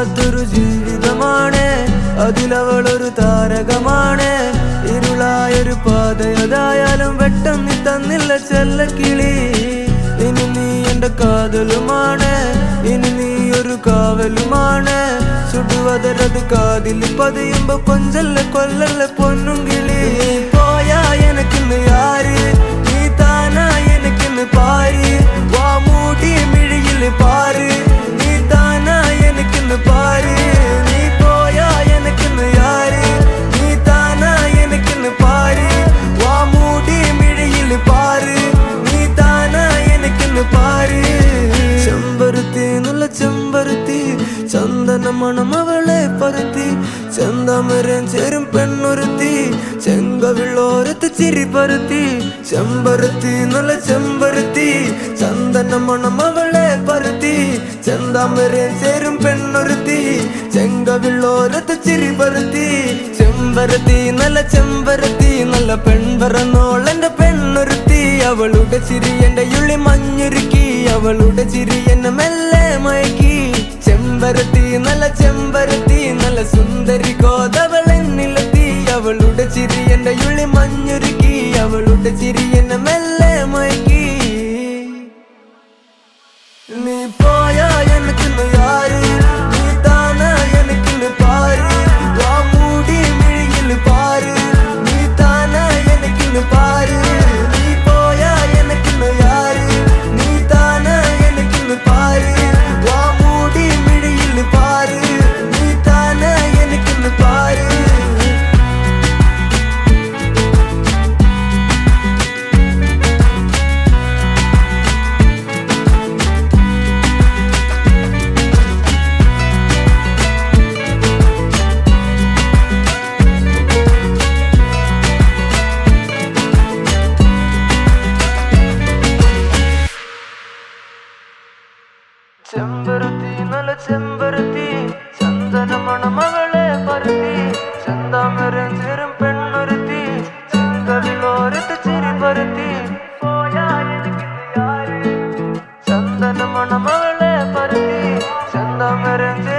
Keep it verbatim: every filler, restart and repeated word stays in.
വല്ലാത്തൊരു ജീവിതമാണ്, അതിലവളൊരു താരകമാണ്. ഇരുളായൊരു പാതയതായാലും വെട്ടം നീ തന്നില്ല ചെല്ലക്കിളി. ഇനി നീ എന്റെ കാതലുമാണ്, ഇനി നീ ഒരു കാവലുമാണ്. സുടുവതരത് കാതിൽ പതിയുമ്പോ കൊഞ്ചല്ല കൊല്ലല്ല പൊന്നും കിളി. പോയാ എനക്കിന്ന് യാര്, നീ താനാ എനക്കിന്ന് പാര്. വാ മൂടി മിഴിയിൽ പാര്, നീ താനാ എനക്കിന്ന് പാര്. നീ പോയാ എനക്കിന്ന് യാര്, നീ താനാ എനക്കിന്ന് പാര്. വാ മൂടി മിഴിയിൽ പാര്, നീ താനാ എനക്കിന്ന് പാര്. ചെമ്പരുത്തി നല്ല ചെമ്പരുത്തി, ചന്ദന മണം അവളെ പരുത്തി. ചെന്താമരം ചേരും പെണ്ണുരുത്തി, ചെങ്കവിളോരത്ത് ചിരി പരുത്തി. ചെമ്പരുത്തി നല്ല ചെമ്പരുത്തി, ചന്ദന മണം അവളെ പരുത്തി. ചെന്താമരം ചേരും പെണ്ണുരുത്തി, ചെങ്കവിളോരത്ത് ചിരി പരുത്തി. ചെമ്പരത്തി നല്ല ചെമ്പരത്തി, നല്ല പെൺപറന്നോളെന്റെ പെണ്ണുരുത്തി. അവളുടെ ചിരി എന്റെ ഉള്ളി മഞ്ഞുരുക്കി, അവളുടെ ചിരി എന്നെ മെല്ലെ മയക്കി. ചെമ്പരത്തി നല്ല ചെമ്പരത്തി, നല്ല സുന്ദരി കോതവളെന്നിലെത്തി. അവളുടെ ചിരി എന്റെ ഉള്ളി മഞ്ഞുരുക്കി, അവളുടെ ചിരി എന്നെ മെല്ലെ മയക്കി. നീ പോയാ എനക്കിന്ന് യാര്, നീ താനാ എനക്കിന്ന് പാര്. വാ മൂടി മിഴിയിൽ പാര്, നീ താനാ എനക്കിന്ന് പാര്. നീ പോയാ എനക്കിന്ന് യാര്, നീ താനാ എനക്കിന്ന് പാര്. വാ മൂടി മിഴിയിൽ പാര്, നീ താനാ എനക്കിന്ന് പാര്. ചെമ്പരുത്തി നല്ല ചെമ്പരുത്തി, ചന്ദന മണം അവളെ പരുത്തി. ചെന്താമരം ചേരും പെണ്ണുരുത്തി, ചെങ്കവിളോരത്ത് ചിരി പരുത്തി. പോയാ എനക്കിന്ന് യാര്, ചന്ദന മണം അവളെ പരുത്തി. ചെന്താമരം